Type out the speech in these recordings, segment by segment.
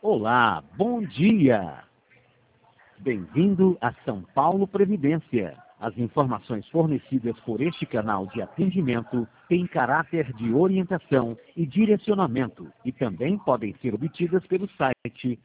Olá, bom dia! Bem-vindo a São Paulo Previdência. As informações fornecidas por este canal de atendimento têm caráter de orientação e direcionamento e também podem ser obtidas pelo site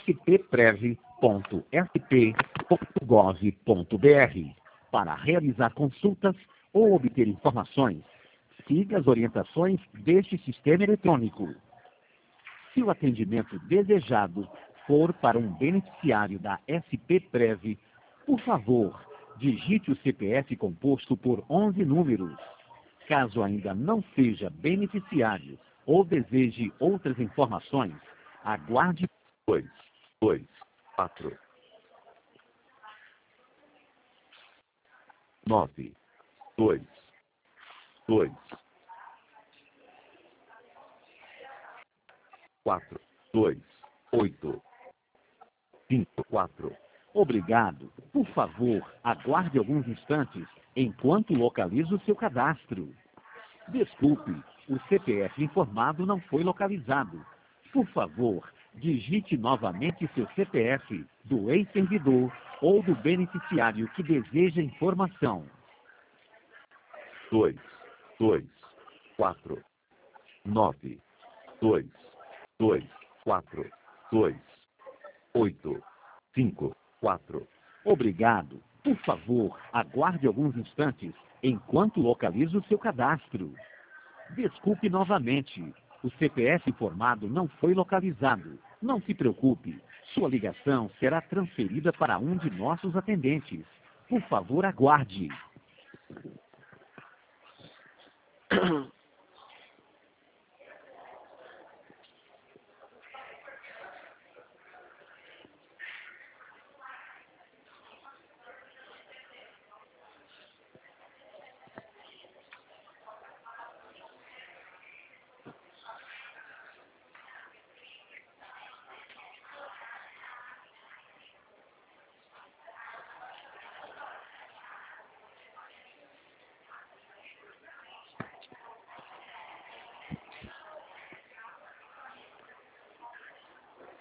spp.gov.br. Para realizar consultas ou obter informações, siga as orientações deste sistema eletrônico. Se o atendimento desejado for para um beneficiário da SPPrev, por favor, digite o CPF composto por 11 números. Caso ainda não seja beneficiário ou deseje outras informações, aguarde 2, 2, 4, 9, 2, 2, 4, 2, 8, 5, 4. Obrigado. Por favor, aguarde alguns instantes enquanto localizo seu cadastro. Desculpe, o CPF informado não foi localizado. Por favor, digite novamente seu CPF do ex-servidor ou do beneficiário que deseja informação. 2, 2, 4, 9, 2, 2, 4, 2, 8, 5, 4. Obrigado. Por favor, aguarde alguns instantes enquanto localizo seu cadastro. Desculpe novamente. O CPF informado não foi localizado. Não se preocupe. Sua ligação será transferida para um de nossos atendentes. Por favor, aguarde.